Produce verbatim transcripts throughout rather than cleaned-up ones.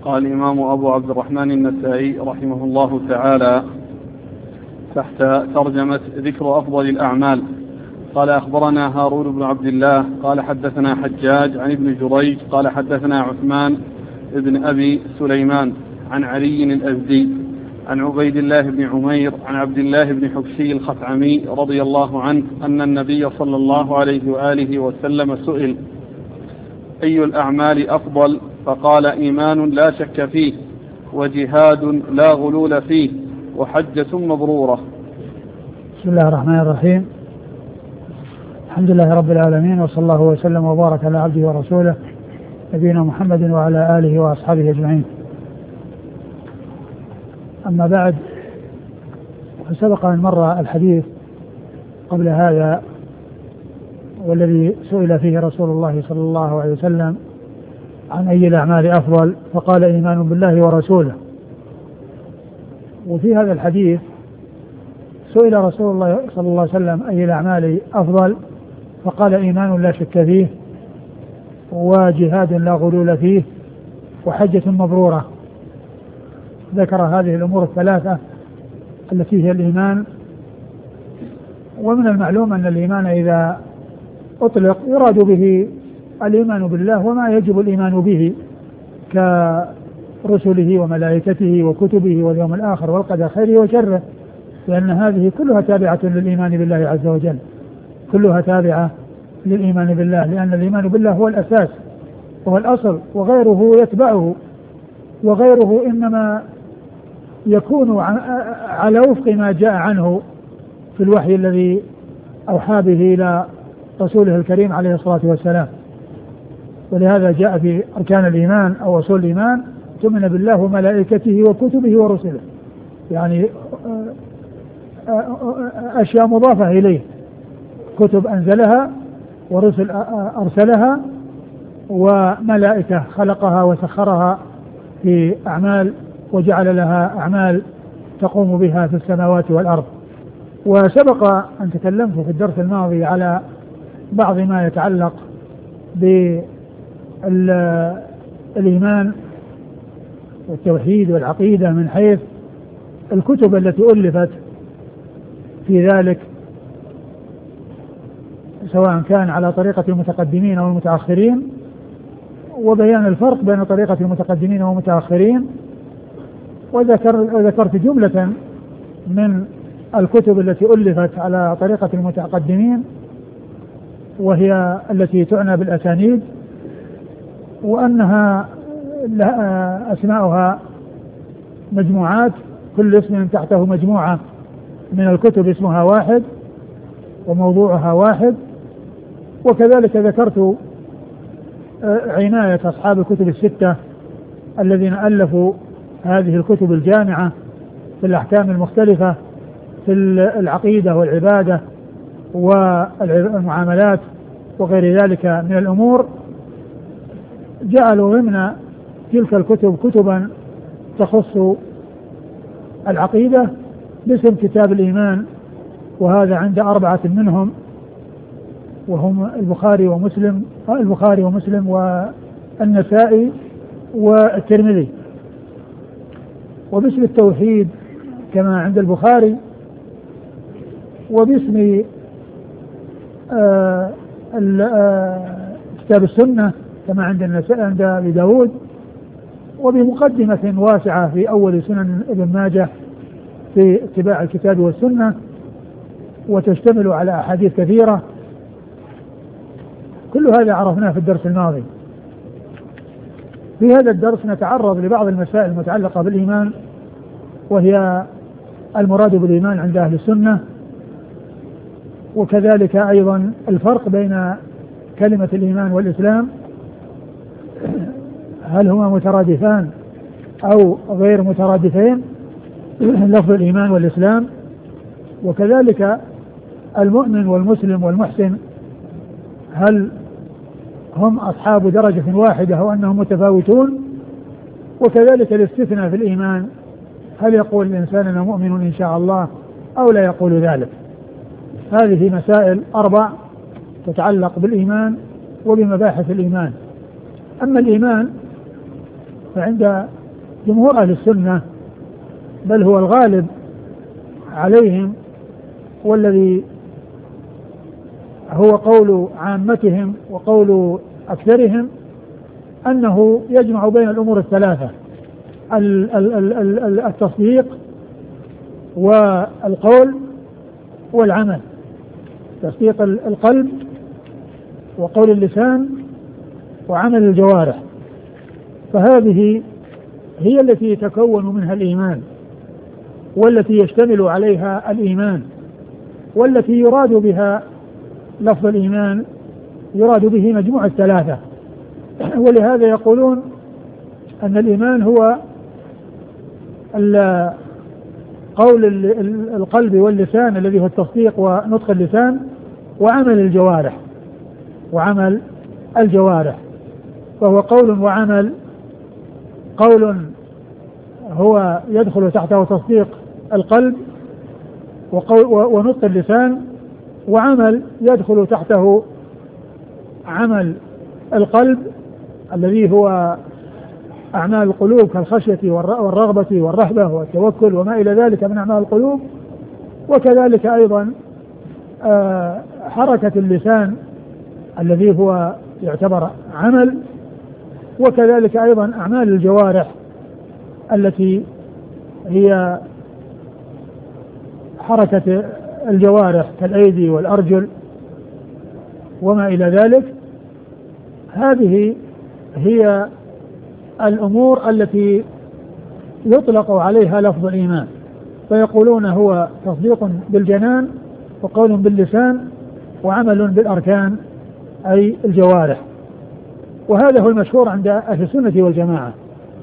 قال الإمام أبو عبد الرحمن النسائي رحمه الله تعالى تحت ترجمة ذكر أفضل الأعمال. قال أخبرنا هارون بن عبد الله قال حدثنا حجاج عن ابن جريج قال حدثنا عثمان ابن أبي سليمان عن علي الأزدي عن عبيد الله بن عمير عن عبد الله بن حبشي الخثعمي رضي الله عنه أن النبي صلى الله عليه وآله وسلم سئل: أي الأعمال أفضل؟ فقال: إيمان لا شك فيه، وجهاد لا غلول فيه، وحجة مبرورة. بسم الله الرحمن الرحيم. الحمد لله رب العالمين، وصلى الله وسلم وبارك على عبده ورسوله نبينا محمد وعلى آله وأصحابه أجمعين. أما بعد، فسبق أن مر الحديث قبل هذا والذي سئل فيه رسول الله صلى الله عليه وسلم عن أي الأعمال أفضل، فقال: إيمان بالله ورسوله. وفي هذا الحديث سئل رسول الله صلى الله عليه وسلم أي الأعمال أفضل، فقال: إيمان لا شك فيه، وجهاد لا غلول فيه، وحجة مبرورة. ذكر هذه الأمور الثلاثة التي هي الإيمان. ومن المعلوم أن الإيمان إذا أطلق يراد به الإيمان بالله وما يجب الإيمان به كرسله وملائكته وكتبه واليوم الآخر والقدر خيره وشره، لأن هذه كلها تابعة للإيمان بالله عز وجل، كلها تابعة للإيمان بالله، لأن الإيمان بالله هو الأساس وهو الأصل، وغيره يتبعه، وغيره إنما يكون على وفق ما جاء عنه في الوحي الذي أوحى به إلى رسوله الكريم عليه الصلاة والسلام. ولهذا جاء في أركان الإيمان أو أصول الإيمان: تؤمن بالله وملائكته وكتبه ورسله، يعني أشياء مضافة إليه، كتب أنزلها ورسل أرسلها وملائكة خلقها وسخرها في أعمال وجعل لها أعمال تقوم بها في السماوات والأرض. وسبق أن تكلمت في الدرس الماضي على بعض ما يتعلق بالإيمان والتوحيد والعقيدة من حيث الكتب التي ألفت في ذلك، سواء كان على طريقة المتقدمين أو المتأخرين، وبيان الفرق بين طريقة المتقدمين والمتأخرين. وذكر وذكرت جملة من الكتب التي ألفت على طريقة المتقدمين، وهي التي تعنى بالأسانيد، وأنها أسماؤها مجموعات، كل اسم تحته مجموعة من الكتب اسمها واحد وموضوعها واحد. وكذلك ذكرت عناية أصحاب الكتب الستة الذين ألفوا هذه الكتب الجامعة في الأحكام المختلفة في العقيدة والعبادة والمعاملات وغير ذلك من الأمور، جعلوا ضمن تلك الكتب كتبا تخص العقيدة باسم كتاب الإيمان، وهذا عند أربعة منهم، وهم البخاري ومسلم البخاري ومسلم والنسائي والترمذي. وباسم التوحيد كما عند البخاري، وباسم آه آه كتاب السنة كما عند النسائي عند أبي داود، وبمقدمة واسعة في أول سنن ابن ماجه في اتباع الكتاب والسنة، وتشتمل على أحاديث كثيرة. كل هذا عرفناه في الدرس الماضي. في هذا الدرس نتعرض لبعض المسائل المتعلقة بالإيمان، وهي المراد بالإيمان عند أهل السنة، وكذلك أيضا الفرق بين كلمة الإيمان والإسلام، هل هما مترادفان أو غير مترادفين، لفظ الإيمان والإسلام. وكذلك المؤمن والمسلم والمحسن، هل هم أصحاب درجة واحدة أو أنهم متفاوتون. وكذلك الاستثناء في الإيمان، هل يقول الإنسان أنا مؤمن إن شاء الله أو لا يقول ذلك. هذه مسائل أربع تتعلق بالإيمان وبمباحث الإيمان. أما الإيمان فعند جمهور أهل السنة بل هو الغالب عليهم والذي هو قول عامتهم وقول أكثرهم أنه يجمع بين الأمور الثلاثة: التصديق والقول والعمل، تصديق القلب وقول اللسان وعمل الجوارح. فهذه هي التي يتكون منها الإيمان، والتي يشتمل عليها الإيمان، والتي يراد بها لفظ الإيمان، يراد به مجموع الثلاثة. ولهذا يقولون أن الإيمان هو قول القلب واللسان الذي هو التصديق ونطق اللسان وعمل الجوارح وعمل الجوارح فهو قول وعمل. قول هو يدخل تحته تصديق القلب وقول ونطق اللسان، وعمل يدخل تحته عمل القلب الذي هو أعمال القلوب كالخشية والرغبة والرهبة والتوكل وما إلى ذلك من أعمال القلوب، وكذلك أيضا حركة اللسان الذي هو يعتبر عمل، وكذلك أيضا أعمال الجوارح التي هي حركة الجوارح كالأيدي والأرجل وما إلى ذلك. هذه هي الأمور التي يطلق عليها لفظ الإيمان، فيقولون هو تصديق بالجنان وقول باللسان وعمل بالأركان أي الجوارح. وهذا هو المشهور عند أهل السنة والجماعة.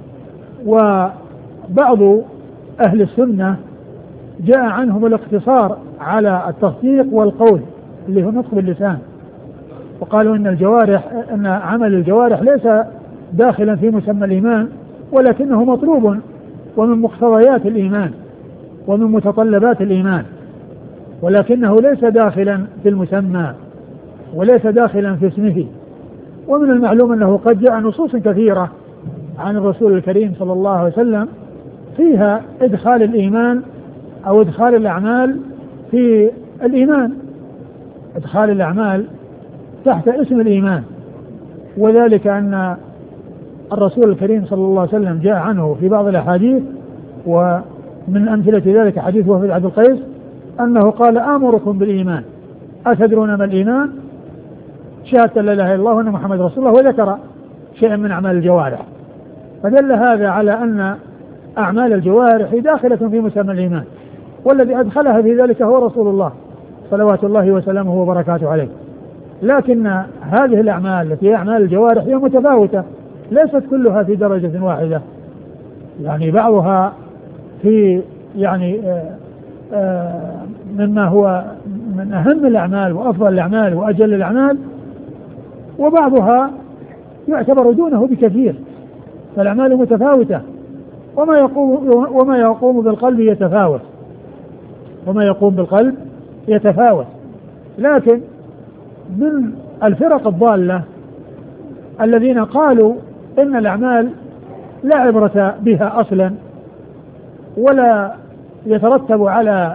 وبعض أهل السنة جاء عنهم الاقتصار على التصديق والقول اللي هو نطق باللسان، وقالوا إن الجوارح أن عمل الجوارح ليس داخلا في مسمى الإيمان، ولكنه مطلوب ومن مقتضيات الإيمان ومن متطلبات الإيمان، ولكنه ليس داخلا في المسمى وليس داخلا في اسمه. ومن المعلوم أنه قد جاء نصوص كثيرة عن الرسول الكريم صلى الله عليه وسلم فيها إدخال الإيمان أو إدخال الأعمال في الإيمان، إدخال الأعمال تحت اسم الإيمان. وذلك أن الرسول الكريم صلى الله عليه وسلم جاء عنه في بعض الأحاديث، ومن أمثلة ذلك حديث وفد عبد القيس أنه قال: آمركم بالإيمان أتدرون ما الإيمان؟ شهادة لا إله إلا الله وأن محمد رسول الله، وذكر شيئا من أعمال الجوارح. فدل هذا على أن أعمال الجوارح داخلة في مسمى الإيمان، والذي أدخلها في ذلك هو رسول الله صلوات الله وسلامه وبركاته عليه. لكن هذه الأعمال التي هي أعمال الجوارح هي متفاوتة، ليست كلها في درجة واحدة، يعني بعضها في يعني آآ آآ مما هو من أهم الأعمال وأفضل الأعمال وأجل الأعمال، وبعضها يعتبر دونه بكثير. فالأعمال متفاوتة، وما يقوم وما يقوم بالقلب يتفاوت وما يقوم بالقلب يتفاوت. لكن من الفرق الضالة الذين قالوا إن الأعمال لا عبرة بها أصلا ولا يترتب على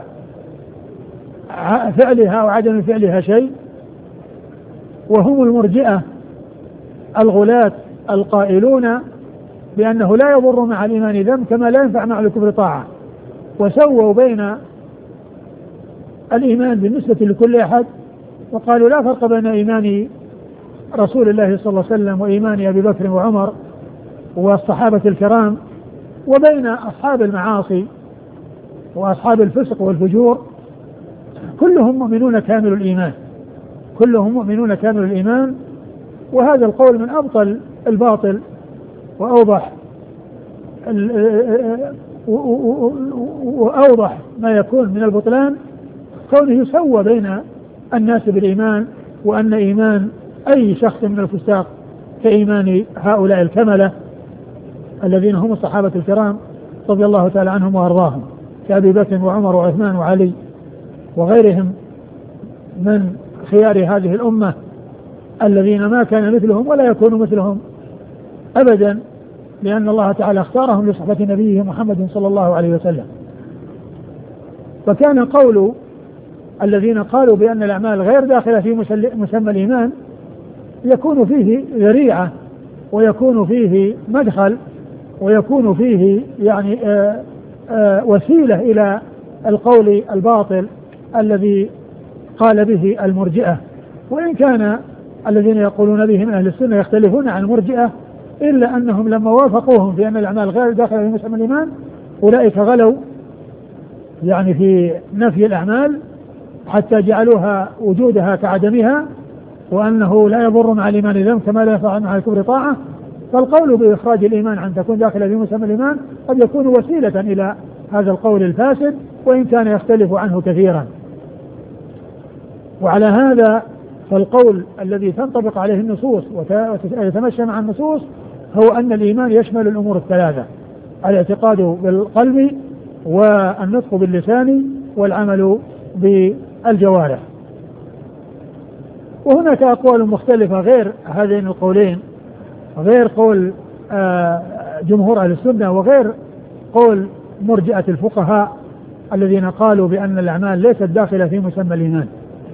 فعلها وعدم فعلها شيء، وهم المرجئة الغلاة القائلون بأنه لا يضر مع الإيمان ذنب كما لا ينفع مع الكفر طاعة، وسووا بين الإيمان بالنسبة لكل أحد، وقالوا لا فرق بين إيمان رسول الله صلى الله عليه وسلم وإيمان أبي بكر وعمر والصحابة الكرام، وبين أصحاب المعاصي وأصحاب الفسق والفجور، كلهم مؤمنون كامل الإيمان كلهم مؤمنون كامل الإيمان. وهذا القول من أبطل الباطل وأوضح وأوضح ما يكون من البطلان، كونه يسوى بين الناس بالإيمان، وأن إيمان أي شخص من الفساق كإيمان هؤلاء الكملة الذين هم الصحابة الكرام رضي الله تعالى عنهم وأرضاهم، كأبي بكر وعمر وعثمان وعلي وغيرهم من خيار هذه الأمة الذين ما كان مثلهم ولا يكون مثلهم أبدا، لأن الله تعالى اختارهم لصحبة نبيه محمد صلى الله عليه وسلم. فكان قول الذين قالوا بأن الأعمال غير داخلة في مسمى الإيمان يكون فيه ذريعة ويكون فيه مدخل ويكون فيه يعني آآ آآ وسيلة إلى القول الباطل الذي قال به المرجئة. وإن كان الذين يقولون به من أهل السنة يختلفون عن المرجئة إلا أنهم لما وافقوهم في أن الأعمال غير داخلة في مسمى الإيمان أولئك غلوا يعني في نفي الأعمال حتى جعلوها وجودها كعدمها، وأنه لا يضر مع الإيمان ذنب كما لا ينفع مع الكفر طاعة. فالقول بإخراج الإيمان عن تكون داخلة في مسمى الإيمان قد يكون وسيلة إلى هذا القول الفاسد وإن كان يختلف عنه كثيرا. وعلى هذا فالقول الذي تنطبق عليه النصوص ويتمشى مع النصوص هو أن الإيمان يشمل الأمور الثلاثة: الاعتقاد بالقلب والنطق باللسان والعمل بالجوارح. وهناك أقوال مختلفة غير هذين القولين، غير قول جمهور أهل السنة وغير قول مرجئة الفقهاء الذين قالوا بأن الأعمال ليست داخلة في مسمى الإيمان.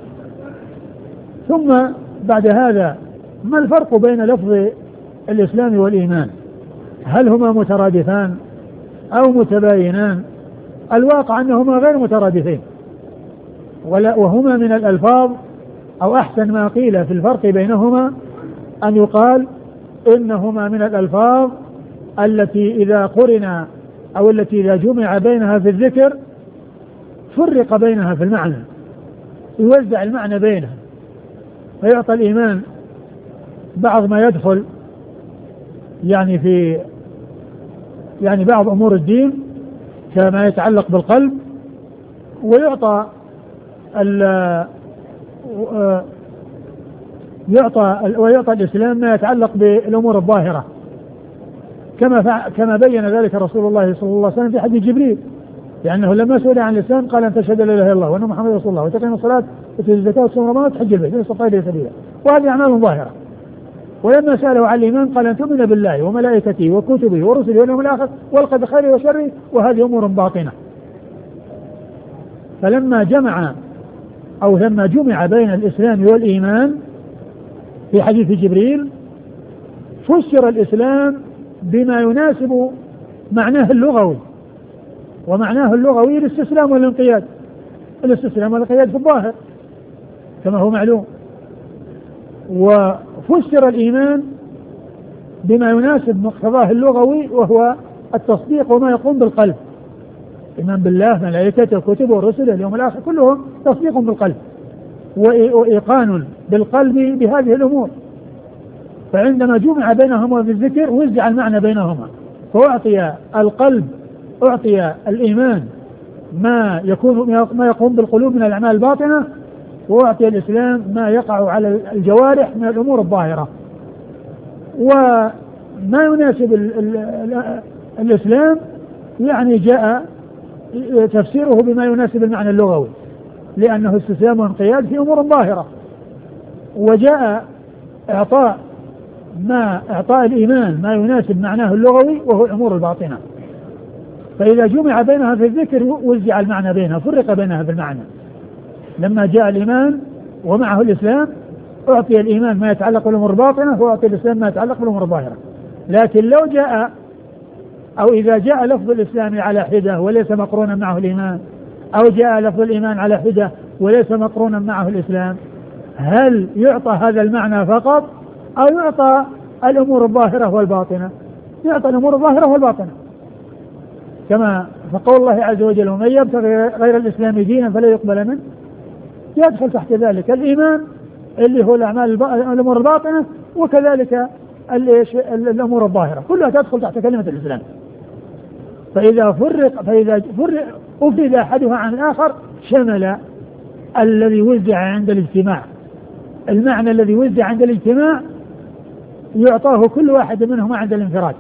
ثم بعد هذا ما الفرق بين لفظ الإسلام والإيمان؟ هل هما مترادفان أو متباينان؟ الواقع أنهما غير مترادفين، وهما من الألفاظ، أو أحسن ما قيل في الفرق بينهما أن يقال إنهما من الألفاظ التي إذا قرنا أو التي إذا جمع بينها في الذكر فرق بينها في المعنى، يوزع المعنى بينها، فيعطى الإيمان بعض ما يدخل يعني في يعني بعض أمور الدين كما يتعلق بالقلب، ويعطى يعطى ويعطى الإسلام ما يتعلق بالأمور الظاهرة كما كما بين ذلك رسول الله صلى الله عليه وسلم في حديث جبريل، لأنه لما سئل عن الإسلام قال أن تشهد لا إله إلا الله وأن محمد رسول الله وتقيم الصلاة وتؤتي الزكاة وتصوم رمضان وتحج البيت إن استطعت إليه سبيلا، وهذه أعمال ظاهرة. ولما سأله عن الإيمان قال أن تؤمن بالله وملائكته وكتبه ورسله واليوم الآخر والقدر خيره وشره، وهذه أمور باطنة. فلما جمع أو لما جمع بين الإسلام والإيمان في حديث جبريل فسر الإسلام بما يناسب معناه اللغوي، ومعناه اللغوي الاستسلام والانقياد، الاستسلام والانقياد في الظاهر كما هو معلوم. وفسر الإيمان بما يناسب مقتضاه اللغوي وهو التصديق وما يقوم بالقلب، إيمان بالله ملائكته كتبه ورسله اليوم الآخر كلهم تصديق بالقلب وإيقان بالقلب بهذه الأمور. فعندما جمع بينهما في الذكر وزع المعنى بينهما، فأعطي القلب أعطي الإيمان ما يكون ما يقوم بالقلوب من الأعمال الباطنة، وأعطي الإسلام ما يقع على الجوارح من الأمور الظاهرة. وما يناسب ال ال ال الإسلام يعني جاء تفسيره بما يناسب المعنى اللغوي، لأنه استسلام وانقياد في أمور ظاهرة. وجاء إعطاء ما إعطاء الإيمان ما يناسب معناه اللغوي وهو الأمور الباطنة. فإذا جمع بينها في الذكر وزع المعنى بينها، فرق بينها في المعنى. لما جاء الإيمان ومعه الإسلام أعطي الإيمان ما يتعلق بالأمور الباطنة وأعطي الإسلام ما يتعلق بالأمور الظاهرة. لكن لو جاء أو إذا جاء لفظ الإسلام على حدة وليس مقرونا معه الإيمان، أو جاء لفظ الإيمان على حدة وليس مقرونا معه الإسلام، هل يعطى هذا المعنى فقط أو يعطى الأمور الظاهرة والباطنة؟ يعطى الأمور الظاهرة والباطنة، كما فقول الله عز وجل ومن يبتغي غير الإسلام دينا فلا يقبل منه، يدخل تحت ذلك الإيمان اللي هو الأعمال الأمور الباطنة، وكذلك الأمور الظاهرة كلها تدخل تحت كلمة الإسلام. فإذا فرق فإذا فرق أفرد أحدها عن الآخر شمل الذي وزع عند الاجتماع. المعنى الذي وزع عند الاجتماع يعطاه كل واحد منهما عند الانفراد،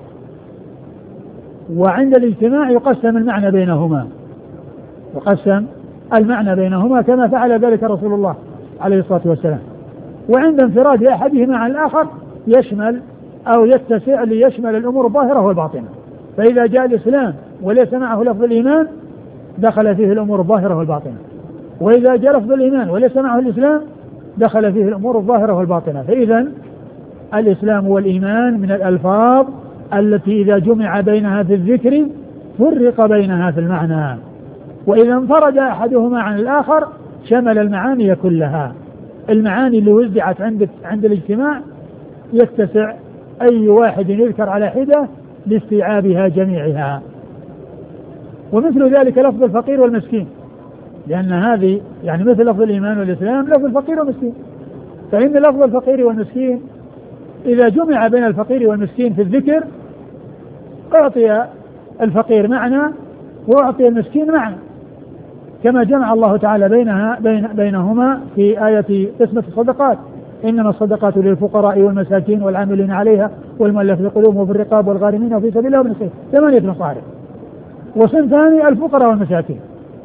وعند الاجتماع يقسم المعنى بينهما يقسم المعنى بينهما كما فعل ذلك رسول الله عليه الصلاة والسلام. وعند انفراد أحدهما عن الآخر يشمل أو يتسع ليشمل الأمور الظاهرة والباطنة. فإذا جاء الإسلام وليس معه لفظ الإيمان دخل فيه الأمور الظاهرة والباطنة، وإذا جاء لفظ الإيمان وليس معه الإسلام دخل فيه الأمور الظاهرة والباطنة. فإذا الإسلام والإيمان من الألفاظ التي إذا جمع بينها في الذكر فرق بينها في المعنى، وإذا انفرد أحدهما عن الآخر شمل المعاني كلها. المعاني اللي وزعت عند عند الاجتماع يتسع أي واحد يذكر على حدة لاستيعابها جميعها. ومثل ذلك لفظ الفقير والمسكين، لأن هذه يعني مثل لفظ الإيمان والإسلام لفظ الفقير والمسكين. فإن لفظ الفقير والمسكين إذا جمع بين الفقير والمسكين في الذكر أعطي الفقير معنى وأعطي المسكين معنى، كما جمع الله تعالى بينها بين بينهما في آية قسمة الصدقات: إنما الصدقات للفقراء والمساكين والعاملين عليها والمؤلفة قلوبهم وفي الرقاب والغارمين وفي سبيل الله وابن السبيل، ثمانية مصارف. وصنفان الفقراء والمساكين.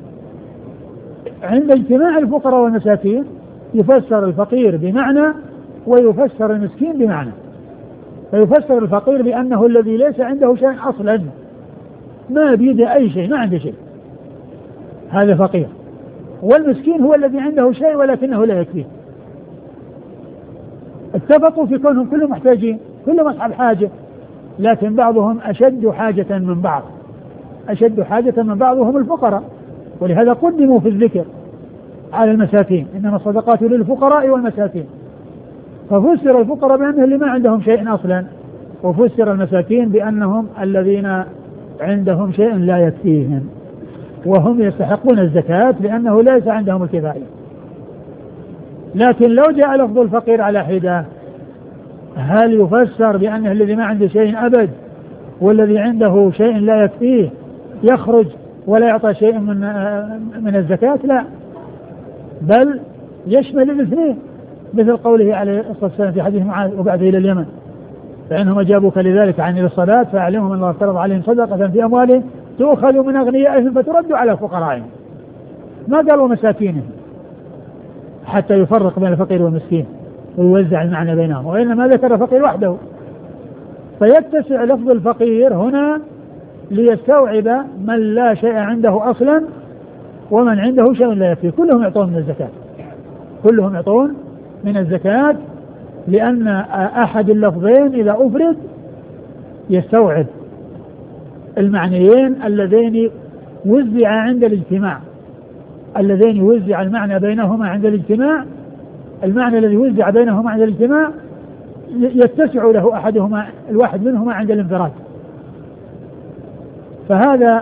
عند اجتماع الفقراء والمساكين يفسر الفقير بمعنى ويفسر المسكين بمعنى. فيفسر الفقير بأنه الذي ليس عنده شيء أصلا، ما بيده أي شيء، ما عنده شيء، هذا فقير. والمسكين هو الذي عنده شيء ولكنه لا يكفيه. اتفقوا في كونهم كلهم محتاجين، كلهم أصحاب حاجة، لكن بعضهم أشد حاجة من بعض. أشد حاجة من بعض هم الفقراء، ولهذا قدموا في الذكر على المساكين: إنما الصدقات للفقراء والمساكين. ففسر الفقراء بأنهم اللي ما عندهم شيء أصلا، وفسر المساكين بأنهم الذين عندهم شيء لا يكفيهم وهم يستحقون الزكاة لأنه ليس عندهم الكفاية. لكن لو جاء لفظ الفقير على حدة هل يفسر بأنه الذي ما عنده شيء أبد والذي عنده شيء لا يكفيه يخرج ولا يعطى شيء من من الزكاة؟ لا، بل يشمل الاثنين، مثل قوله عليه الصلاة والسلام في حديث معاذ: وبعد إلى اليمن فإنهم أجابوك لذلك عن الصلاة فأعلمهم أن الله افترض عليهم صدقة في أموالهم تؤخذ من أغنيائهم فترد على فقرائهم. ما قالوا مساكينهم حتى يفرق بين الفقير والمسكين ويوزع المعنى بينهم، وإنما ذكر الفقير وحده. فيتسع لفظ الفقير هنا ليستوعب من لا شيء عنده أصلا ومن عنده شيء لا يكفي، كلهم يعطون من الزكاة، كلهم يعطون من الزكاة، لأن أحد اللفظين إذا أفرد يستوعب المعنيين اللذين وزع عند الاجتماع، اللذين وزع المعنى بينهما عند الاجتماع. المعنى الذي وزع بينهما عند الاجتماع يتسع له أحدهما الواحد منهما عند الانفراد. فهذا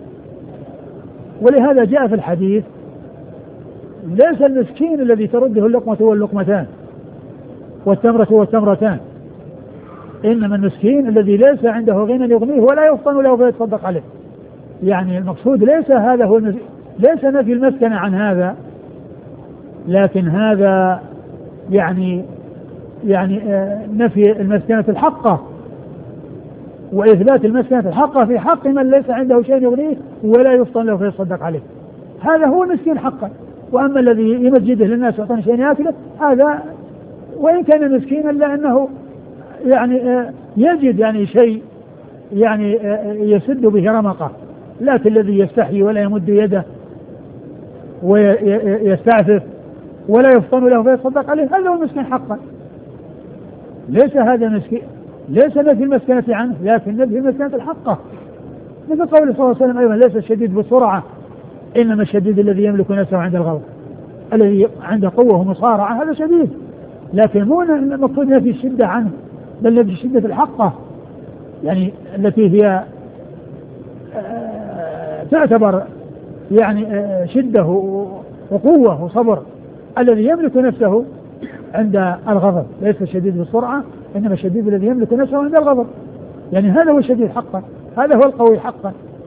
ولهذا جاء في الحديث: ليس المسكين الذي ترده اللقمة واللقمتان والتمرة والتمرتان، إنما المسكين الذي ليس عنده غنى يغنيه ولا يفطن له فيتصدق عليه. يعني المقصود ليس هذا هو المس... ليس نفي المسكنة عن هذا، لكن هذا يعني يعني نفي المسكنة الحقة وإثبات المسكنة الحقة في حق من ليس عنده شيء يغنيه ولا يفطن له فيتصدق عليه. هذا هو المسكين حقا. وأما الذي يمجده للناس ويعطينا شيء يأكله هذا وإن كان مسكينا إلا أنه يعني يجد يعني شيء يعني يسد به رمقه، لكن الذي يستحي ولا يمد يده ويستعفف ولا يفطن له فيتصدق عليه هذا هو المسكين حقا. ليس هذا مسكين، ليس نفي المسكنة عنه، لكن نفي المسكنة الحقة، مثل قول صلى الله عليه وسلم أيضا: ليس الشديد بسرعة إنما الشديد الذي يملك نفسه عند الغضب. الذي عنده قوة ومصارعة هذا شديد، لكن مو المقصود نفي الشدة عنه، بل نفي الشدة الحقة، يعني التي هي تعتبر يعني شدة وقوة وصبر. الذي يملك نفسه عند الغضب ليس الشديد بالسرعة إنما الشديد الذي يملك نفسه عند الغضب، يعني هذا هو الشديد حقا، هذا هو القوي حقا.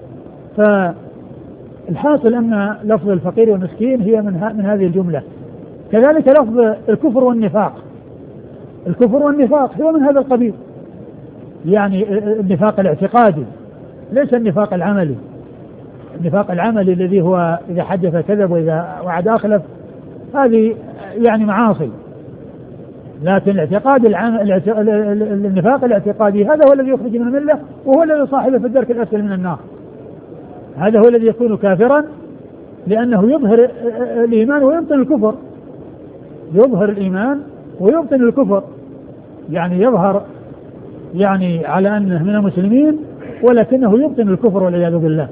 فالحاصل أن لفظ الفقير والمسكين هي من, من هذه الجملة. كذلك لفظ الكفر والنفاق، الكفر والنفاق هو من هذا القبيل، يعني النفاق الاعتقادي ليس النفاق العملي. النفاق العملي الذي هو إذا حدث كذب وإذا وعد أخلف، هذه يعني معاصي. لكن الاعتقاد العام النفاق الاعتقادي هذا هو الذي يخرج من الملة، وهو الذي صاحبه في الدرك الأسفل من النار. هذا هو الذي يكون كافرا لأنه يظهر الإيمان ويبطن الكفر، يظهر الإيمان ويبطن الكفر، يعني يظهر يعني على أنه من المسلمين ولكنه يبطن الكفر والعياذ بالله.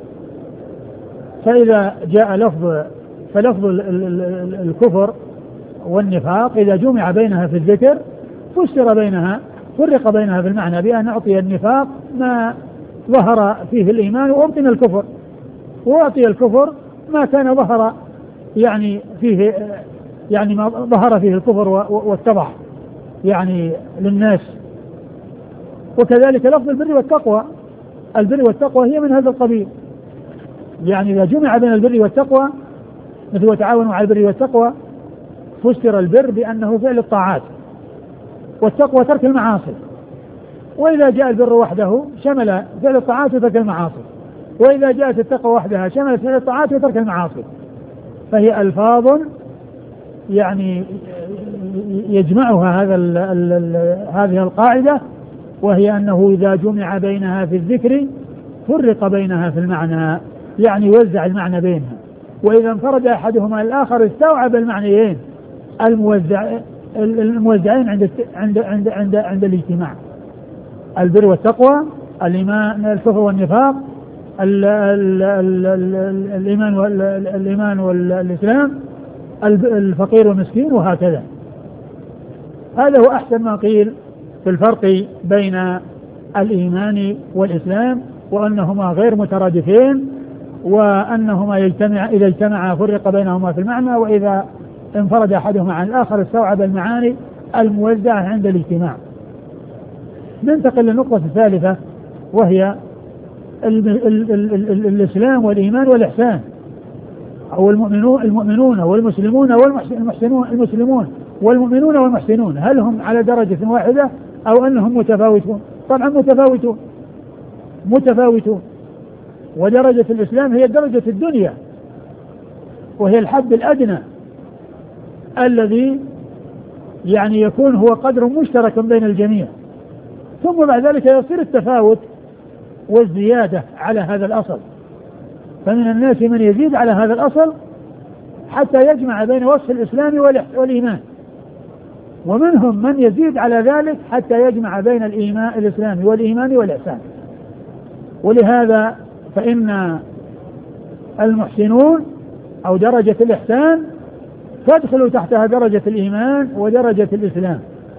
فإذا جاء لفظ فلفظ الكفر والنفاق إذا جمع بينها في الذكر فسر بينها فرق بينها في المعنى بأن أعطي النفاق ما ظهر فيه الإيمان وأبطن الكفر، وأعطي الكفر ما كان ظهر يعني فيه يعني ما ظهر فيه الكفر واتضح يعني للناس. وكذلك لفظ البر والتقوى، البر والتقوى هي من هذا القبيل، يعني إذا جمع بين البر والتقوى مثل وتعاونوا على البر والتقوى فسر البر بأنه فعل الطاعات والتقوى ترك المعاصي، وإذا جاء البر وحده شمل فعل الطاعات وترك المعاصي، وإذا جاءت التقوى وحدها شملت فعل الطاعات وترك المعاصي. فهي ألفاظ يعني يجمعها هذا ال ال ال هذه القاعدة، وهي أنه إذا جمع بينها في الذكر فرق بينها في المعنى، يعني وزع المعنى بينها، وإذا انفرد أحدهما الآخر استوعب المعنيين الموزع الموزعين عند عند عند عند, عند الاجتماع. البر والتقوى، الإيمان الكفر والنفاق، ال ال ال ال الإيمان والإيمان والإسلام، الفقير والمسكين، وهكذا. هذا هو أحسن ما قيل في الفرق بين الإيمان والإسلام، وأنهما غير مترادفين، وأنهما يجتمع إذا اجتمعا فرق بينهما في المعنى، وإذا انفرد أحدهما عن الآخر استوعب المعاني الموزعة عند الاجتماع. ننتقل للنقطة الثالثة، وهي ال ال ال ال الإسلام والإيمان والإحسان، أو المؤمنون المؤمنون والمسلمون والمحسنون المسلمون والمؤمنون والمحسنون، هل هم على درجة واحدة أو أنهم متفاوتون؟ طبعا متفاوتون متفاوتون ودرجة الإسلام هي درجة الدنيا، وهي الحد الأدنى الذي يعني يكون هو قدر مشترك بين الجميع، ثم بعد ذلك يصير التفاوت والزيادة على هذا الأصل. فمن الناس من يزيد على هذا الأصل حتى يجمع بين وصف الإسلام والإيمان، ومنهم من يزيد على ذلك حتى يجمع بين الإيمان الإسلام والإيمان والإحسان. ولهذا فإن المحسنون أو درجة الإحسان تدخل تحتها درجة الإيمان ودرجة الإسلام،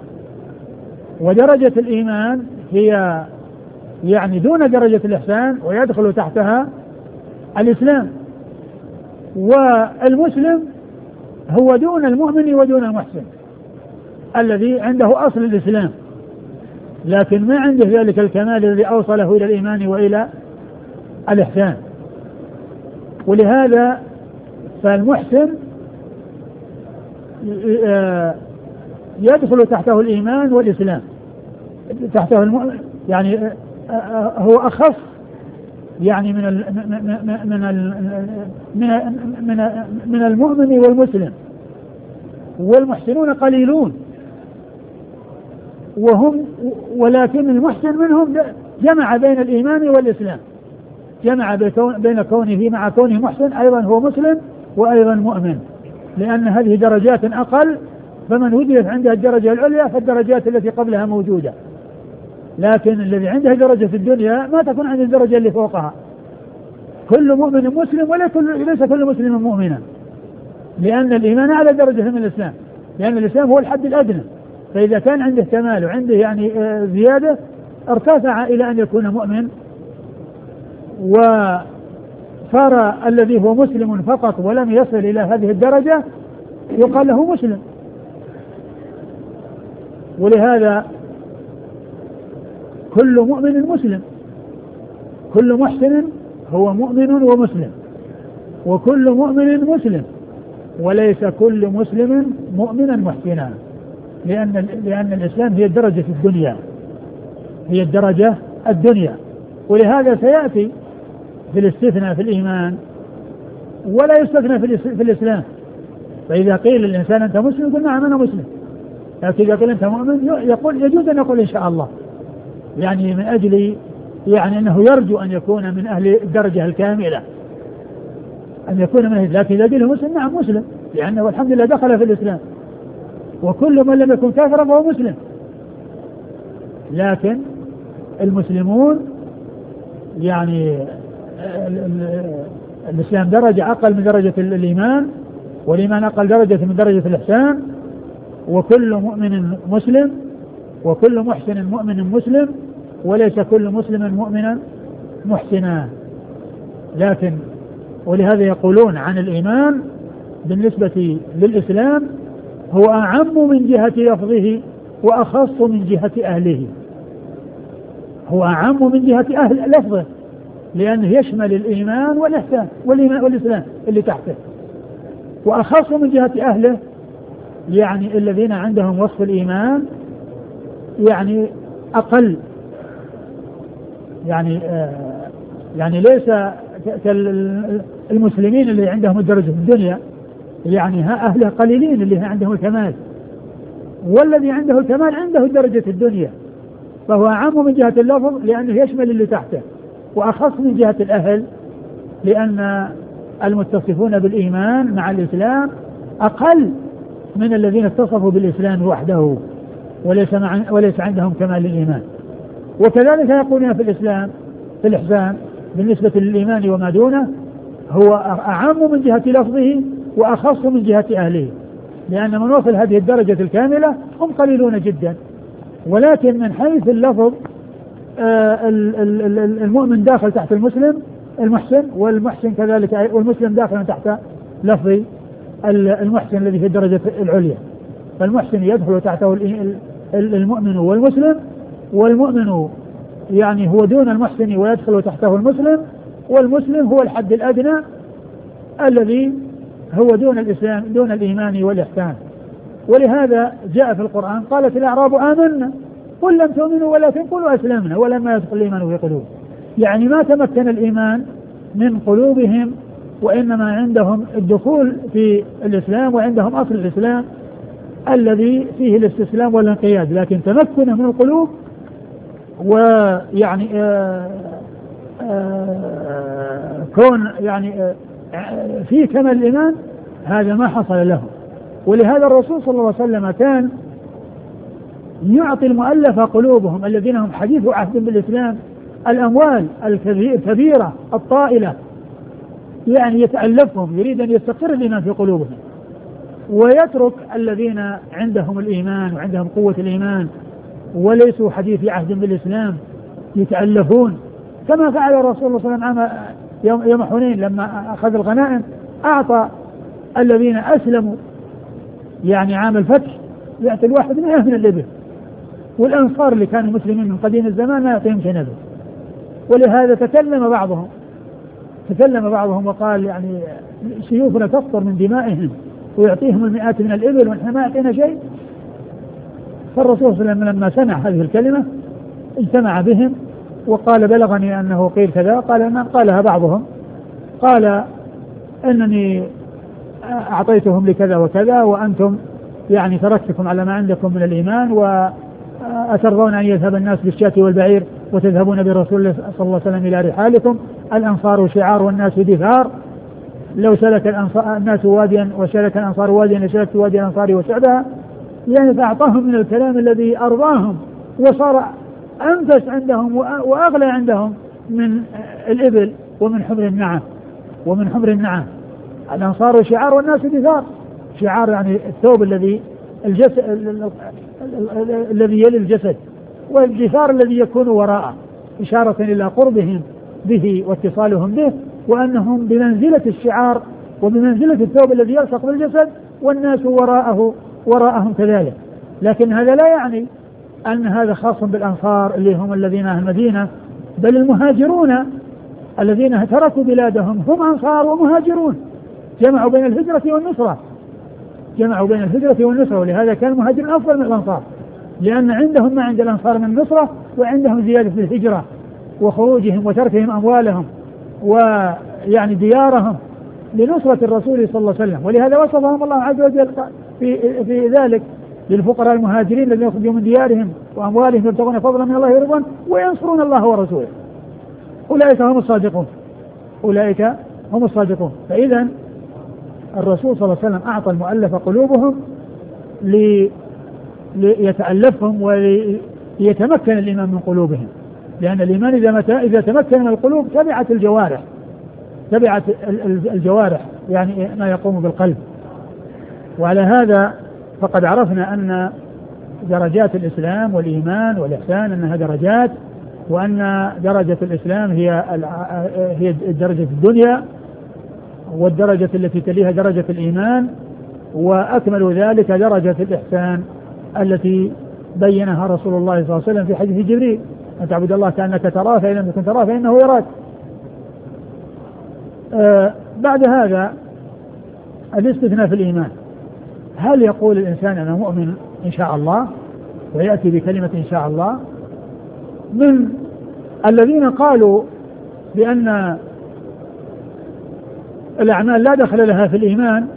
ودرجة الإيمان هي يعني دون درجة الإحسان ويدخل تحتها الإسلام، والمسلم هو دون المؤمن ودون المحسن الذي عنده أصل الإسلام، لكن ما عنده ذلك الكمال الذي أوصله إلى الإيمان وإلى الإحسان. ولهذا فالمحسن يدخل تحته الإيمان والإسلام، تحته الم... يعني هو أخف يعني من ال... من ال... من من من المؤمن والمسلم، والمحسنون قليلون وهم، ولكن المحسن منهم جمع بين الإيمان والإسلام، جمع بين كونه مع كونه محسن أيضا هو مسلم وأيضا مؤمن، لأن هذه درجات أقل، فمن وجدت عندها الدرجة العليا فالدرجات التي قبلها موجودة، لكن الذي عنده درجة في الدنيا ما تكون عنده الدرجة اللي فوقها. كل مؤمن مسلم ولا كل ليس كل مسلم مؤمنا، لأن الإيمان أعلى درجة من الإسلام، لأن الإسلام هو الحد الأدنى، فإذا كان عنده كمال وعنده يعني زيادة ارتفع إلى أن يكون مؤمن، وصار الذي هو مسلم فقط ولم يصل إلى هذه الدرجة يقال له مسلم. ولهذا كل مؤمن مسلم، كل محسن هو مؤمن ومسلم، وكل مؤمن مسلم، وليس كل مسلم مؤمنا محسنا، لأن لأن الإسلام هي الدرجة في الدنيا، هي الدرجة الدنيا. ولهذا سيأتي في الاستثناء في الإيمان ولا يستثنى في, في الإسلام. فإذا قيل للإنسان أنت مسلم يقول نعم أنا مسلم، لكن إذا قال أنت مؤمن يقول يجوز أن يقول إن شاء الله، يعني من أجل يعني أنه يرجو أن يكون من أهل الدرجة الكاملة، أن يكون من أهل. لكن إذا قال مسلم نعم مسلم، لأنه الحمد لله دخل في الإسلام، وكل من لم يكن كافرا فهو مسلم. لكن المسلمون يعني الإسلام درجة أقل من درجة الإيمان، والإيمان أقل درجة من درجة الإحسان، وكل مؤمن مسلم، وكل محسن مؤمن مسلم، وليس كل مسلم مؤمنا محسنا. لكن ولهذا يقولون عن الإيمان بالنسبة للإسلام هو أعم من جهة لفظه وأخص من جهة أهله. هو أعم من جهة أهل لفظه لأنه يشمل الإيمان والإحسان والإيمان والإسلام اللي تحته، وأخص من جهة أهله يعني الذين عندهم وصف الإيمان يعني أقل، يعني آه يعني ليس كالمسلمين اللي عندهم الدرجة في الدنيا، يعني ها أهله قليلين اللي عندهم الكمال، والذي عنده الكمال عنده درجة الدنيا، فهو أعم من جهة اللفظ لأنه يشمل اللي تحته، وأخص من جهة الأهل لأن المتصفون بالإيمان مع الإسلام أقل من الذين اتصفوا بالإسلام وحده وليس, مع وليس عندهم كمال الإيمان. وكذلك يقولون في الإسلام في الإحسان بالنسبة للإيمان وما دونه هو أعم من جهة لفظه وأخص من جهة أهله، لأن من وصل هذه الدرجة الكاملة هم قليلون جدا. ولكن من حيث اللفظ آه المؤمن داخل تحت المسلم المحسن، والمحسن كذلك، والمسلم داخل تحت لفظ المحسن الذي في الدرجة العليا. فالمحسن يدخل تحته المؤمن والمسلم، والمؤمن يعني هو دون المحسن ويدخل تحته المسلم، والمسلم هو الحد الأدنى الذي هو دون الإسلام دون الإيمان والإحسان. ولهذا جاء في القرآن قالت الأعراب آمنا قل لم تؤمنوا ولكن قولوا أسلمنا ولما يدخل الإيمان في قلوبهم، يعني ما تمكن الإيمان من قلوبهم، وإنما عندهم الدخول في الإسلام وعندهم أصل الإسلام الذي فيه الاستسلام والانقياد، لكن تمكنه من القلوب ويعني آآ آآ كون يعني آآ في كمال الإيمان هذا ما حصل له. ولهذا الرسول صلى الله عليه وسلم كان يعطي المؤلف قلوبهم الذين هم حديث عهد بالإسلام الأموال الكبيرة الطائلة، يعني يتألفهم، يريد أن يستقر الإيمان في قلوبهم، ويترك الذين عندهم الإيمان وعندهم قوة الإيمان وليسوا حديث عهد بالإسلام يتألفون، كما فعل الرسول صلى الله عليه وسلم يوم حنين لما أخذ الغنائم أعطى الذين أسلموا يعني عام الفتح يعطي الواحد مئة من الإبل، والأنصار اللي كانوا مسلمين من قديم الزمان ما يعطيهم شيء نبل. ولهذا تكلم بعضهم تكلم بعضهم وقال يعني سيوفنا تفطر من دمائهم ويعطيهم المئات من الإبل ونحن ما يعطينا شيء. فالرسول صلى الله عليه وسلم لما سمع هذه الكلمة اجتمع بهم وقال بلغني أنه قيل كذا، قال ما قالها بعضهم، قال أنني أعطيتهم لكذا وكذا وأنتم يعني تركتكم على ما عندكم من الإيمان، وأترضون أن يذهب الناس بالشاة والبعير وتذهبون برسول الله صلى الله عليه وسلم إلى رحالكم، الأنصار شعار والناس دثار، لو سلك الناس واديا وسلك الأنصار واديا لسلكت وادي الأنصار وسعدها، يعني فأعطاهم من الكلام الذي أرضاهم وصار أنفس عندهم وأغلى عندهم من الإبل ومن حمر النعم ومن حمر النعم. الأنصار شعار والناس دثار، شعار يعني الثوب الذي الجسد الذي يلي الجسد، والدثار الذي يكون وراءه، إشارة إلى قربهم به واتصالهم به، وأنهم بمنزلة الشعار وبمنزلة الثوب الذي يلصق بالجسد، والناس وراءه وراءهم كذلك. لكن هذا لا يعني أن هذا خاص بالأنصار اللي هم الذين أهل المدينة، بل المهاجرون الذين تركوا بلادهم هم أنصار ومهاجرون، جمعوا بين الهجرة والنصرة جمعوا بين الهجرة والنصرة ولهذا كان المهاجرون أفضل من الأنصار، لأن عندهم ما عند الأنصار من النصرة، وعندهم زيادة في الهجرة وخروجهم وتركهم أموالهم ويعني ديارهم لنصرة الرسول صلى الله عليه وسلم. ولهذا وصفهم الله عز وجل في, في ذلك للفقراء المهاجرين الذين يخرجون من ديارهم وأموالهم يبتغون فضلا من الله ورضوان وينصرون الله ورسوله أولئك هم الصادقون أولئك هم الصادقون. فإذا الرسول صلى الله عليه وسلم أعطى المؤلف قلوبهم لي ليتألفهم وليتمكن الإيمان من قلوبهم، لأن الإيمان إذا, متى إذا تمكن من القلوب تبعت الجوارح تبعت الجوارح يعني ما يقوم بالقلب. وعلى هذا فقد عرفنا أن درجات الإسلام والإيمان والإحسان أنها درجات، وأن درجة الإسلام هي هي درجة الدنيا، والدرجة التي تليها درجة الإيمان، وأكمل ذلك درجة الإحسان التي بينها رسول الله صلى الله عليه وسلم في حديث جبريل أن تعبد الله كأنك تراه فإن لم تكن تراه فإنه يراك. آه بعد هذا الاستثناء في الإيمان، هل يقول الإنسان أنا مؤمن إن شاء الله ويأتي بكلمة إن شاء الله؟ من الذين قالوا بأن الأعمال لا دخل لها في الإيمان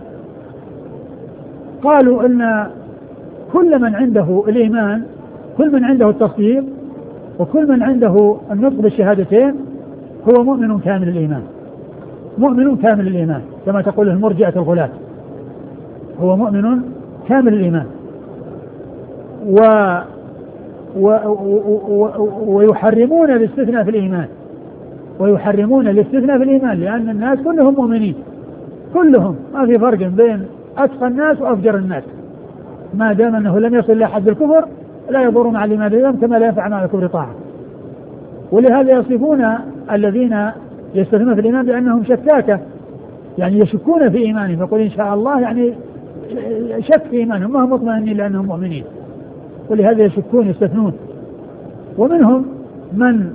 قالوا أن كل من عنده الإيمان، كل من عنده التصديق وكل من عنده النطق بالشهادتين هو مؤمن كامل الإيمان، مؤمن كامل الإيمان كما تقول المرجئة الغلاة، هو مؤمن كامل الإيمان. و و و ويحرمون الاستثناء في الإيمان، ويحرمون الاستثناء في الإيمان لأن الناس كلهم مؤمنين، كلهم ما في فرق بين أتقى الناس وأفجر الناس، ما دام أنه لم يصل إلى حد الكفر لا يضر مع الإيمان الإيمان كما لا ينفع مع الكفر طاعة. ولهذا يصفون الذين يستثنون في الإيمان بأنهم شكاكة، يعني يشكون في إيمانهم، يقول إن شاء الله يعني شك في إيمانهم ما هم مطمئنين لأنهم مؤمنين، ولهذا يشكون يستثنون. ومنهم من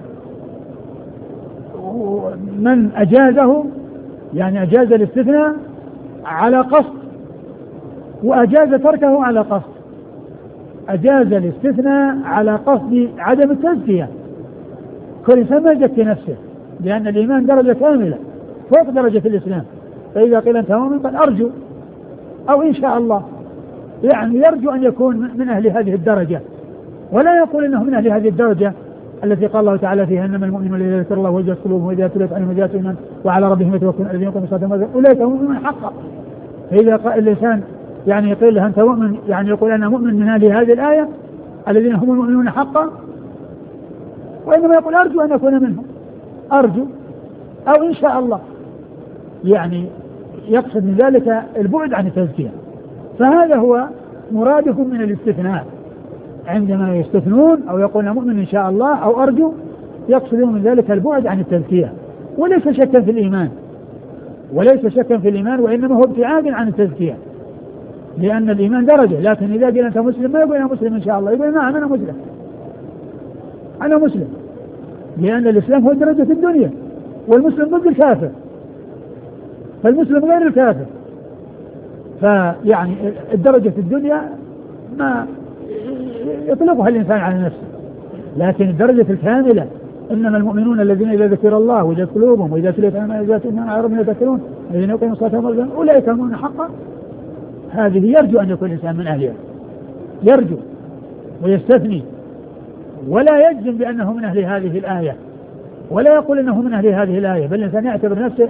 من أجازه، يعني أجاز الاستثناء على قصد وأجاز تركه على قصد، أجاز الاستثناء على قصد عدم التزكية، كل إنسان ما يزكي نفسه لأن الإيمان درجة كاملة فوق درجة الإسلام، فإذا قيل أنت مؤمن قال أرجو أو إن شاء الله، يعني يرجو أن يكون من أهل هذه الدرجة، ولا يقول إنه من أهل هذه الدرجة التي قال الله تعالى فيها إنما المؤمنون الذين ذكر الله وجلت قلوبهم وإذا تليت عليهم آياته إيمانا وعلى ربهم يتوكلون الذين يقيمون الصلاة أولئك هم المؤمنون حقا. فإذا قال الإنسان يعني يقول له أنت مؤمن، يعني يقول أنا مؤمن من أهل هذه الآية الذين هم المؤمنون حقا، وإنما يقول أرجو أن أكون منهم، أرجو أو إن شاء الله، يعني يقصد من ذلك البعد عن التزكية. فهذا هو مرادهم من الاستثناء، عندما يستثنون أو يقولون مؤمن إن شاء الله أو أرجو يقصدون من ذلك البعد عن التزكية، وليس شكا في الإيمان، وليس شكا في الإيمان وإنما هو ابتعاد عن التزكية، لأن الإيمان درجة. لكن إذا قيل أنت مسلم ما يقول أنا مسلم إن شاء الله، يقول نعم أنا مسلم أنا مسلم، لأن الإسلام هو درجة الدنيا والمسلم ضد الكافر، فالمسلم غير الكافر. فيعني الدرجة في الدنيا ما يطلقها الإنسان على نفسه، لكن الدرجة الكاملة إنما المؤمنون الذين إذا ذكر الله وجلت قلوبهم وإذا تليت عليهم آياته على ربهم يتوكلون الذين يقيمون الصلاة ويؤتون أولئك هم المؤمنون حقا. هذه يرجو أن يكون الإنسان من أهلها، يرجو ويستثني، ولا يجزم بأنه من أهل هذه الآية، ولا يقول أنه من أهل هذه الآية، بل الإنسان يعتبر نفسه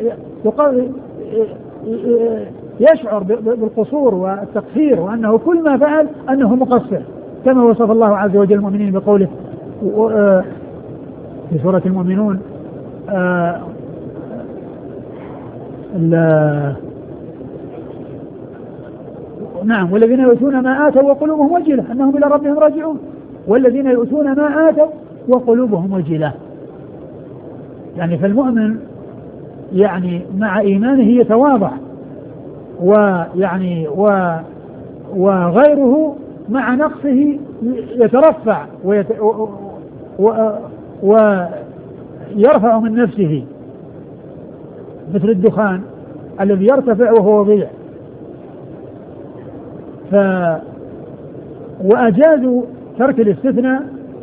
يشعر بالقصور والتقصير، وأنه كل ما فعل أنه مقصر، كما وصف الله عز وجل المؤمنين بقوله في سورة المؤمنون نعم والذين يؤتون ما آتوا وقلوبهم وجلة أنهم إلى ربهم راجعون، والذين يؤتون ما آتوا وقلوبهم وجلة. يعني فالمؤمن يعني مع إيمانه يتواضع، ويعني و وغيره مع نقصه يترفع ويت و و ويرفع من نفسه، مثل الدخان الذي يرتفع وهو وضيع. ف وأجازوا ترك الاستثناء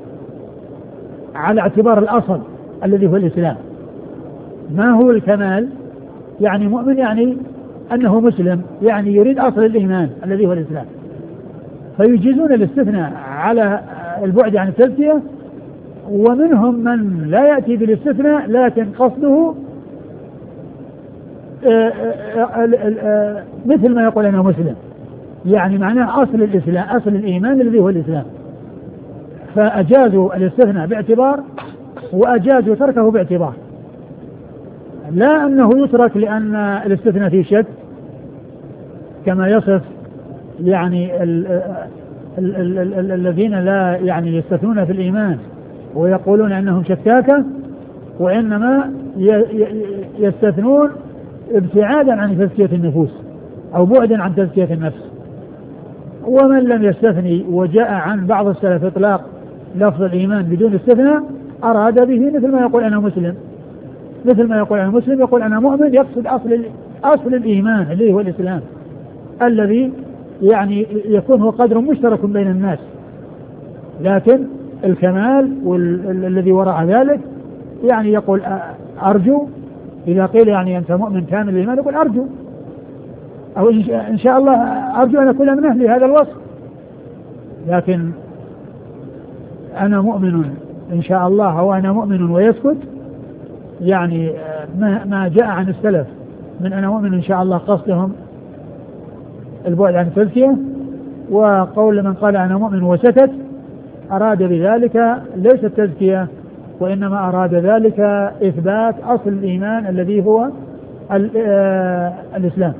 على اعتبار الأصل الذي هو الإسلام. ما هو الكمال؟ يعني مؤمن يعني أنه مسلم، يعني يريد أصل الإيمان الذي هو الإسلام، فيجيزون الاستثناء على البعد عن التزكية، ومنهم من لا يأتي بالاستثناء لكن قصده مثل ما يقول أنا مسلم، يعني معناه أصل الإسلام، أصل الإيمان الذي هو الإسلام، فأجازوا الاستثناء باعتبار وأجازوا تركه باعتبار، لا أنه يترك لأن الاستثناء فيه شك كما يصف يعني ال ال ال ال ال الذين لا يعني يستثنون في الإيمان ويقولون أنهم شكاكة، وإنما يستثنون ابتعادا عن تزكية النفوس أو بعدا عن تزكية النفس. ومن لم يستثني وجاء عن بعض السلف إطلاق لفظ الإيمان بدون استثناء أراد به مثل ما يقول أنا مسلم، مثل ما يقول أنا مسلم، يقول أنا مؤمن، يقصد أصل أصل الإيمان اللي هو الإسلام الذي يعني يكون هو قدر مشترك بين الناس، لكن الكمال والذي وراء ذلك يعني يقول أرجو، إذا قيل يعني أنت مؤمن كامل الإيمان يقول أرجو، أو إن شاء الله أرجو أن أكون من أهل هذا الوصف، لكن أنا مؤمن إن شاء الله أو أنا مؤمن ويسكت، يعني ما, ما جاء عن السلف من أنا مؤمن إن شاء الله قصدهم البعد عن التزكية، وقول من قال أنا مؤمن وسكت أراد بذلك ليس التزكية، وإنما أراد ذلك إثبات أصل الإيمان الذي هو الإسلام.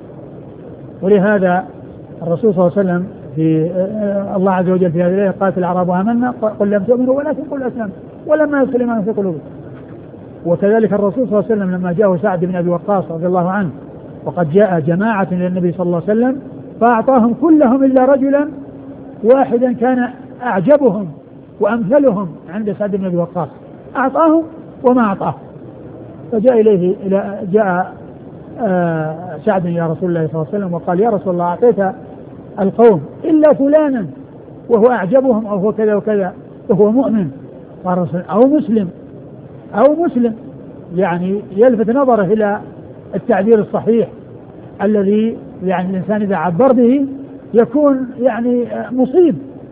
ولهذا الرسول صلى الله عليه وسلم في الله عز وجل في هذه الآية قالت الأعراب آمنا قل لم تؤمنوا ولكن قل أسلمنا ولما يدخل الإيمان في قلوبكم. وكذلك الرسول صلى الله عليه وسلم لما جاءه سعد بن أبي وقاص رضي الله عنه وقد جاء جماعة للنبي صلى الله عليه وسلم فأعطاهم كلهم إلا رجلا واحدا كان أعجبهم وأمثلهم عند سعد بن أبي وقاص، أعطاهم وما أعطاه، فجاء إليه إلى جاء آه سعد إلى رسول الله صلى الله عليه وسلم وقال يا رسول الله أعطيت القوم إلا فلانا وهو أعجبهم أو هو كذا وكذا وهو مؤمن، قال الرسول أو مسلم أو مسلم، يعني يلفت نظره إلى التعبير الصحيح الذي يعني الإنسان إذا عبر به يكون يعني مصيب،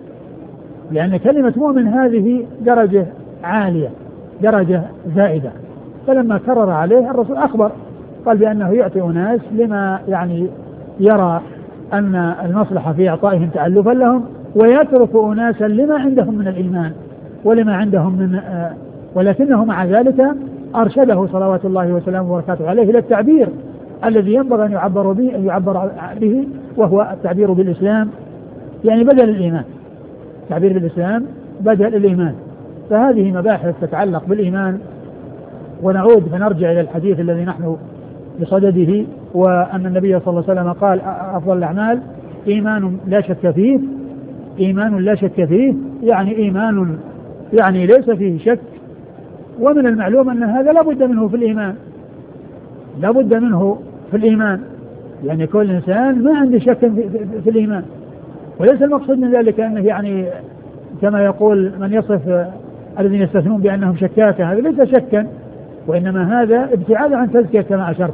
لأن كلمة مؤمن هذه درجة عالية درجة زائدة. فلما كرر عليه الرسول أخبر قال بأنه يعطي أناس لما يعني يرى أن المصلحة في إعطائهم تألفا لهم، ويترك أناسا لما عندهم من الإيمان ولما عندهم من آه ولكنه مع ذلك أرشده صلوات الله وسلامه وبركاته عليه إلى التعبير الذي ينبغي أن يعبر به, أن يعبر به وهو التعبير بالإسلام، يعني بدل الإيمان، تعبير بالإسلام بدل الإيمان. فهذه مباحث تتعلق بالإيمان، ونعود فنرجع إلى الحديث الذي نحن بصدده، وأن النبي صلى الله عليه وسلم قال أفضل الأعمال إيمان لا شك فيه، إيمان لا شك فيه يعني إيمان يعني ليس فيه شك. ومن المعلوم أن هذا لا بد منه في الإيمان، لا بد منه في الإيمان، يعني كل إنسان ما عنده شك في, في, في الإيمان، وليس المقصود من ذلك أنه يعني كما يقول من يصف الذين يستثنون بأنهم شكاكة، هذا ليس شكا، وإنما هذا ابتعاد عن تزكية كما أشرت.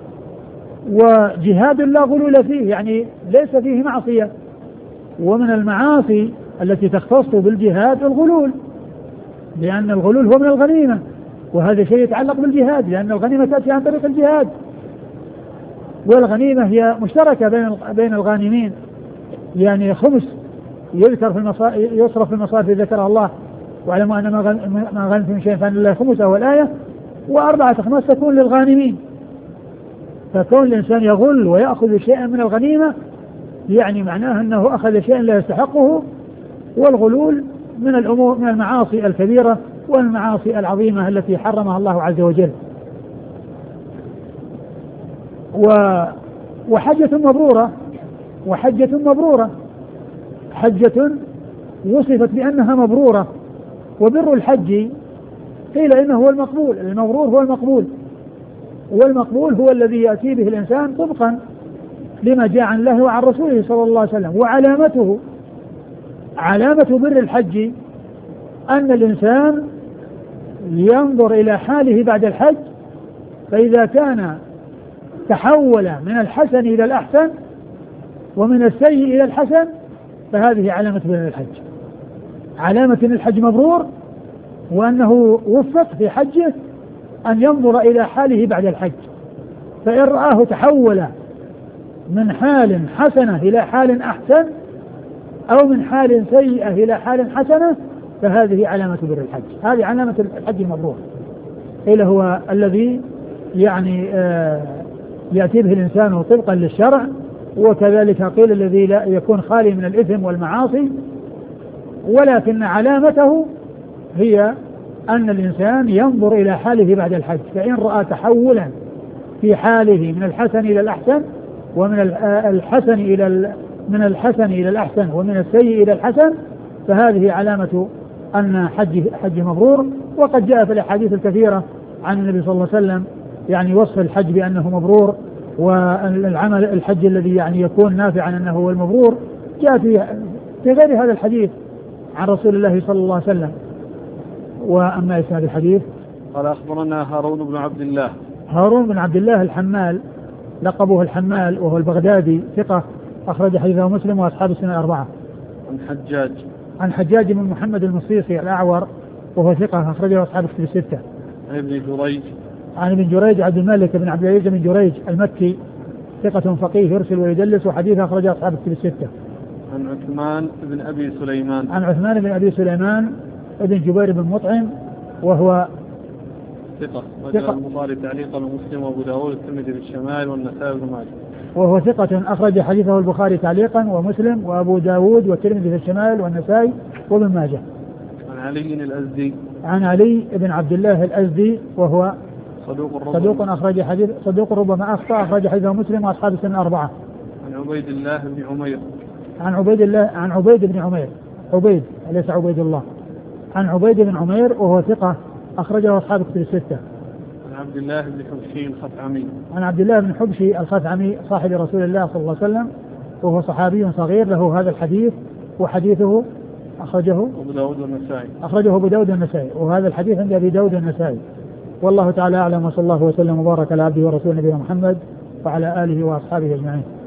وجهاد لا غلول فيه، يعني ليس فيه معصية، ومن المعاصي التي تختص بالجهاد الغلول، لأن الغلول هو من الغنيمة، وهذا شيء يتعلق بالجهاد، لأن الغنيمة تأتي عن طريق الجهاد، والغنيمة هي مشتركة بين بين الغانمين، يعني خمس يذكر في المصارف يصرف في المصارف ذكرها الله، واعلموا أن ما غنمتم من شيء فأن لله خمسه والآية، وأربعة خمس تكون للغانمين. فكون الإنسان يغل ويأخذ شيئا من الغنيمة يعني معناه أنه أخذ شيئا لا يستحقه، والغلول من الأمور من المعاصي الكبيرة والمعاصي العظيمة التي حرمها الله عز وجل. وحجة مبرورة وحجة مبرورة حجة وصفت بأنها مبرورة، وبر الحج قيل إنه هو المقبول، المبرور هو المقبول، والمقبول هو الذي يأتي به الإنسان طبقا لما جاء عن الله وعن رسوله صلى الله عليه وسلم. وعلامته علامة بر الحج أن الإنسان ينظر إلى حاله بعد الحج، فإذا كان تحول من الحسن إلى الأحسن ومن السيء إلى الحسن فهذه علامة بر الحج. علامة أن الحج مبرور وأنه وفق في حجه أن ينظر إلى حاله بعد الحج، فإن رآه تحول من حال حسنة إلى حال أحسن أو من حال سيئة إلى حال حسنة فهذه علامة بر الحج. هذه علامة الحج المبرور، إلى هو الذي يعني آه يأتي به الإنسان طبقا للشرع، وكذلك قيل الذي لا يكون خالي من الإثم والمعاصي، ولكن علامته هي أن الإنسان ينظر إلى حاله بعد الحج، فإن رأى تحولا في حاله من الحسن إلى الأحسن ومن الحسن إلى من الحسن إلى الأحسن ومن السيء إلى الحسن فهذه علامة أن حج حج مبرور. وقد جاء في الأحاديث الكثيرة عن النبي صلى الله عليه وسلم يعني وصف الحج بأنه مبرور، والعمل الحج الذي يعني يكون نافعا أنه هو المبرور جاء في في غير هذا الحديث عن رسول الله صلى الله عليه وسلم. وأما إسناد الحديث قال أخبرنا هارون بن عبد الله. هارون بن عبد الله الحمال لقبه الحمال وهو البغدادي ثقة أخرج حديثه مسلم وأصحاب السنة الأربعة. عن حجاج عن حجاج بن محمد المصيصي الأعور وهو ثقة أخرجه أصحاب الكتب الستة. عن ابن جريج عن ابن جريج عبد الملك بن عبد العزيز بن جريج المكي ثقة فقيه يرسل ويدلس وحديثه أخرجه أصحاب الكتب الستة. عن عثمان بن أبي سليمان. عن عثمان بن أبي سليمان ابن جبير بن مطعم وهو ثقة ثقة البخاري تعليقا ومسلم وأبو داود والترمذي في الشمال والنسائي بن ماجه. وهو ثقة أخرج حديثه البخاري تعليقا ومسلم وأبو داود والترمذي في الشمال والنسائي وابن ماجه. عن علي الأزدي. عن علي بن عبد الله الأزدي وهو صدوق ربما صدوق أخرج حديث صدوق ربما أخطأ أخرج حديثه مسلم وأصحاب السنة الأربعة. عن عبيد الله بن عمير. عن عبيد الله عن عبيد بن عمير عبيد ليس عبيد الله. عن عبيد بن عمير وهو ثقة أخرجه أصحاب الكتب الستة. عن عبد الله بن حبشي الخثعمي. عن عبد الله بن حبشي الخثعمي صاحب رسول الله صلى الله عليه وسلم وهو صحابي صغير له هذا الحديث وحديثه أخرجه أبو داود والنسائي. أخرجه أبو داود والنسائي وهذا الحديث عند أبي داود والنسائي. والله تعالى أعلم وصلى الله وسلم وبارك على عبده ورسوله نبينا محمد وعلى آله وأصحابه أجمعين.